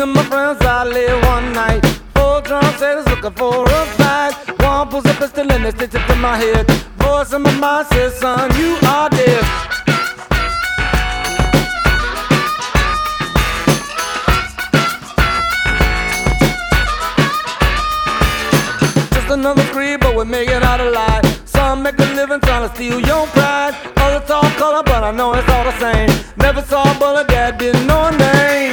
and my friends out late one night. Four drunk sailors looking for a fight. One pulls a pistol and they stitch it to my head. Voice in my mind says, son, you are dead. Just another creed, but we make it out alive. Some make a living trying to steal your pride. Others talk color, but I know it's all the same. Never saw a bullet that didn't know a name.